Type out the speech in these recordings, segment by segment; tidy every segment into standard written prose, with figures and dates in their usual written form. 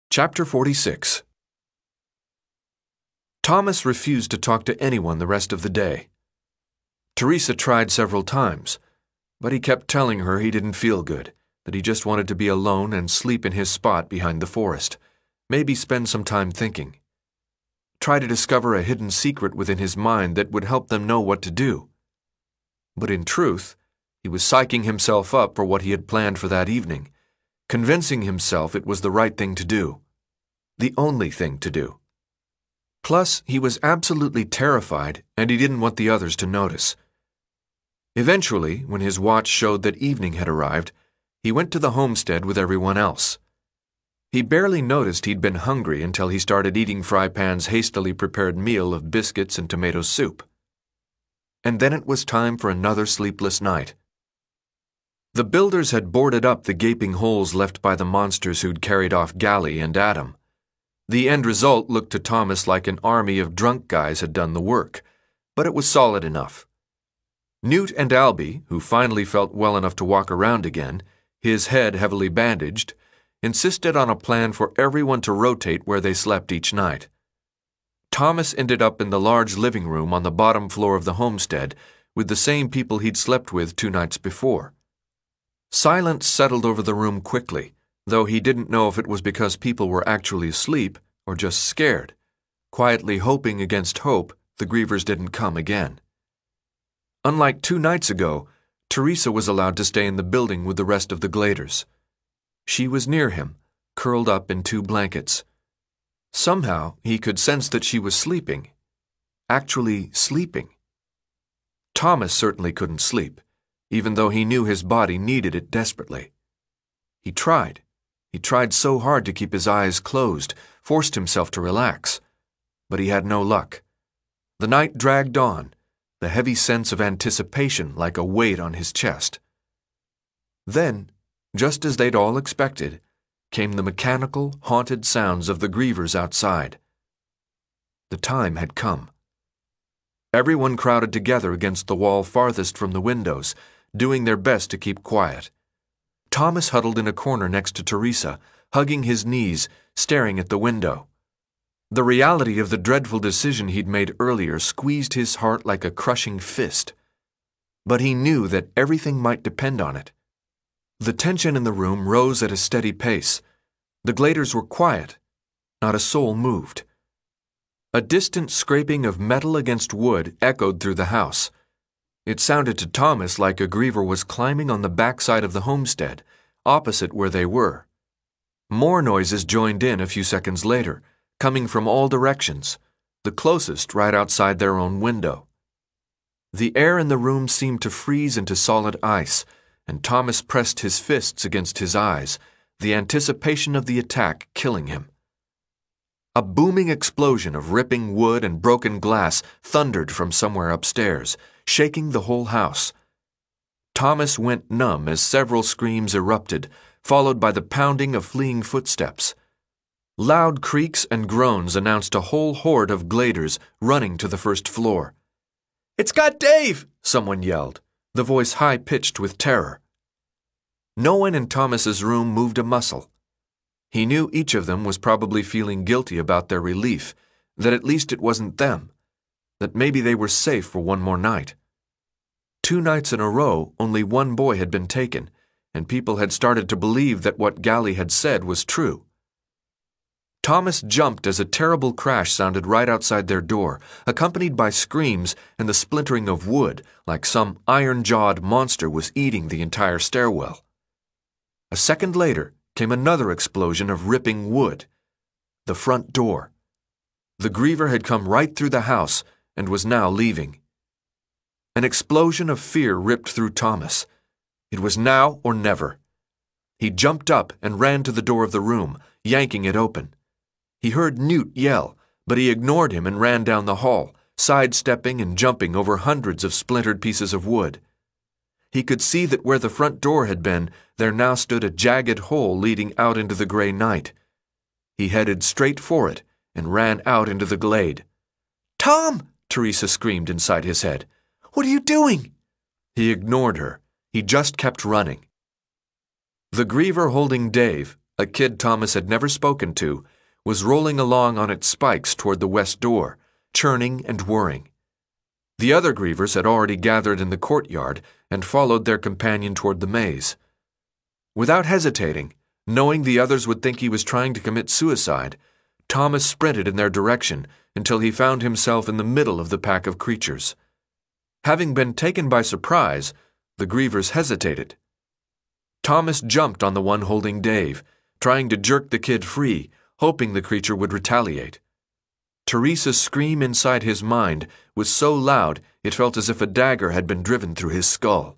Chapter 46. Thomas refused to talk to anyone the rest of the day. Teresa tried several times, but he kept telling her he didn't feel good, that he just wanted to be alone and sleep in his spot behind the forest, maybe spend some time thinking. Try to discover a hidden secret within his mind that would help them know what to do. But in truth, he was psyching himself up for what he had planned for that evening, convincing himself it was the right thing to do, the only thing to do. Plus, he was absolutely terrified, and he didn't want the others to notice. Eventually, when his watch showed that evening had arrived, he went to the homestead with everyone else. He barely noticed he'd been hungry until he started eating Fry Pan's hastily prepared meal of biscuits and tomato soup. And then it was time for another sleepless night. The builders had boarded up the gaping holes left by the monsters who'd carried off Gally and Adam. The end result looked to Thomas like an army of drunk guys had done the work, but it was solid enough. Newt and Albie, who finally felt well enough to walk around again, his head heavily bandaged, insisted on a plan for everyone to rotate where they slept each night. Thomas ended up in the large living room on the bottom floor of the homestead with the same people he'd slept with 2 nights before. Silence settled over the room quickly, though he didn't know if it was because people were actually asleep or just scared, quietly hoping against hope the grievers didn't come again. Unlike 2 nights ago, Teresa was allowed to stay in the building with the rest of the Gladers. She was near him, curled up in 2 blankets. Somehow, he could sense that she was sleeping. Actually sleeping. Thomas certainly couldn't sleep, even though he knew his body needed it desperately. He tried. He tried so hard to keep his eyes closed, forced himself to relax. But he had no luck. The night dragged on, the heavy sense of anticipation like a weight on his chest. Then, just as they'd all expected, came the mechanical, haunted sounds of the grievers outside. The time had come. Everyone crowded together against the wall farthest from the windows, doing their best to keep quiet. Thomas huddled in a corner next to Teresa, hugging his knees, staring at the window. The reality of the dreadful decision he'd made earlier squeezed his heart like a crushing fist. But he knew that everything might depend on it. The tension in the room rose at a steady pace. The Gladers were quiet. Not a soul moved. A distant scraping of metal against wood echoed through the house. It sounded to Thomas like a griever was climbing on the backside of the homestead, opposite where they were. More noises joined in a few seconds later, coming from all directions, the closest right outside their own window. The air in the room seemed to freeze into solid ice, and Thomas pressed his fists against his eyes, the anticipation of the attack killing him. A booming explosion of ripping wood and broken glass thundered from somewhere upstairs, shaking the whole house. Thomas went numb as several screams erupted, followed by the pounding of fleeing footsteps. Loud creaks and groans announced a whole horde of Gladers running to the first floor. "It's got Dave!" someone yelled, the voice high-pitched with terror. No one in Thomas's room moved a muscle. He knew each of them was probably feeling guilty about their relief, that at least it wasn't them, that maybe they were safe for one more night. 2 nights in a row, only 1 boy had been taken, and people had started to believe that what Gally had said was true. Thomas jumped as a terrible crash sounded right outside their door, accompanied by screams and the splintering of wood, like some iron-jawed monster was eating the entire stairwell. A second later came another explosion of ripping wood. The front door. The griever had come right through the house and was now leaving. An explosion of fear ripped through Thomas. It was now or never. He jumped up and ran to the door of the room, yanking it open. He heard Newt yell, but he ignored him and ran down the hall, sidestepping and jumping over hundreds of splintered pieces of wood. He could see that where the front door had been, there now stood a jagged hole leading out into the gray night. He headed straight for it and ran out into the glade. "Tom!" Teresa screamed inside his head. "What are you doing?" He ignored her. He just kept running. The griever holding Dave, A kid Thomas had never spoken to was rolling along on its spikes toward the west door, churning and whirring. The other grievers had already gathered in the courtyard and followed their companion toward the maze. Without hesitating, knowing the others would think he was trying to commit suicide, Thomas sprinted in their direction until he found himself in the middle of the pack of creatures. Having been taken by surprise, the grievers hesitated. Thomas jumped on the one holding Dave, trying to jerk the kid free, hoping the creature would retaliate. Teresa's scream inside his mind was so loud it felt as if a dagger had been driven through his skull.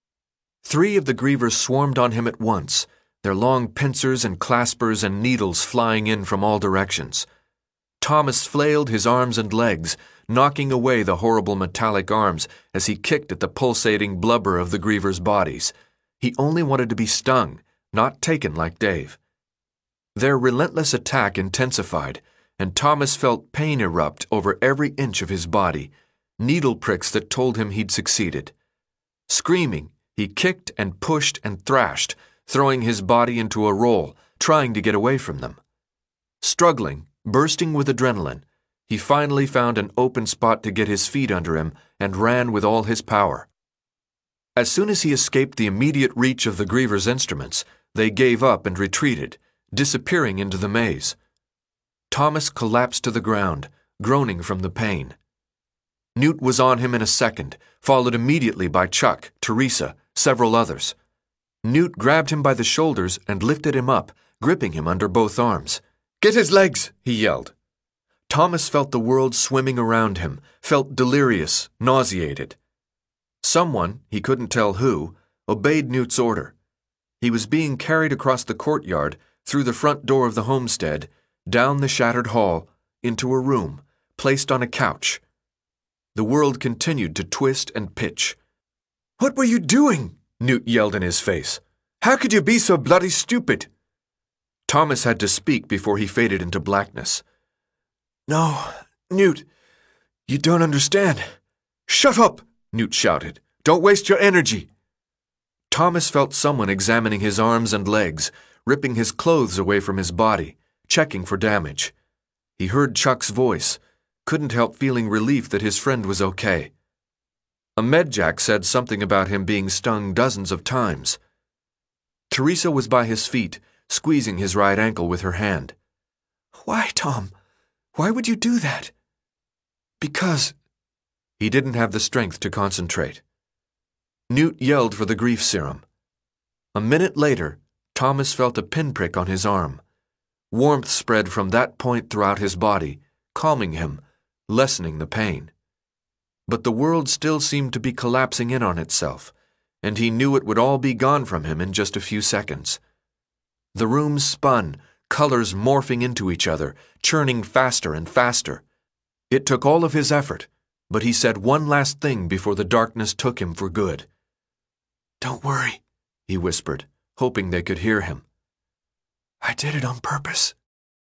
3 of the grievers swarmed on him at once, their long pincers and claspers and needles flying in from all directions. Thomas flailed his arms and legs, knocking away the horrible metallic arms as he kicked at the pulsating blubber of the grievers' bodies. He only wanted to be stung, not taken like Dave. Their relentless attack intensified, and Thomas felt pain erupt over every inch of his body, needle pricks that told him he'd succeeded. Screaming, he kicked and pushed and thrashed, throwing his body into a roll, trying to get away from them. Struggling, bursting with adrenaline, he finally found an open spot to get his feet under him and ran with all his power. As soon as he escaped the immediate reach of the grievers' instruments, they gave up and retreated, disappearing into the maze. Thomas collapsed to the ground, groaning from the pain. Newt was on him in a second, followed immediately by Chuck, Teresa, several others. Newt grabbed him by the shoulders and lifted him up, gripping him under both arms. "Get his legs!" he yelled. Thomas felt the world swimming around him, felt delirious, nauseated. Someone, he couldn't tell who, obeyed Newt's order. He was being carried across the courtyard, through the front door of the homestead, down the shattered hall, into a room, placed on a couch. The world continued to twist and pitch. "What were you doing?" Newt yelled in his face. "How could you be so bloody stupid?" Thomas had to speak before he faded into blackness. "No, Newt, you don't understand." "Shut up!" Newt shouted. "Don't waste your energy." Thomas felt someone examining his arms and legs, ripping his clothes away from his body, checking for damage. He heard Chuck's voice, couldn't help feeling relief that his friend was okay. A medjack said something about him being stung dozens of times. Teresa was by his feet, squeezing his right ankle with her hand. "Why, Tom? Why would you do that?" "Because—" He didn't have the strength to concentrate. Newt yelled for the grief serum. A minute later, Thomas felt a pinprick on his arm. Warmth spread from that point throughout his body, calming him, lessening the pain. But the world still seemed to be collapsing in on itself, and he knew it would all be gone from him in just a few seconds. The room spun, colors morphing into each other, churning faster and faster. It took all of his effort, but he said one last thing before the darkness took him for good. "Don't worry," he whispered, hoping they could hear him. "I did it on purpose."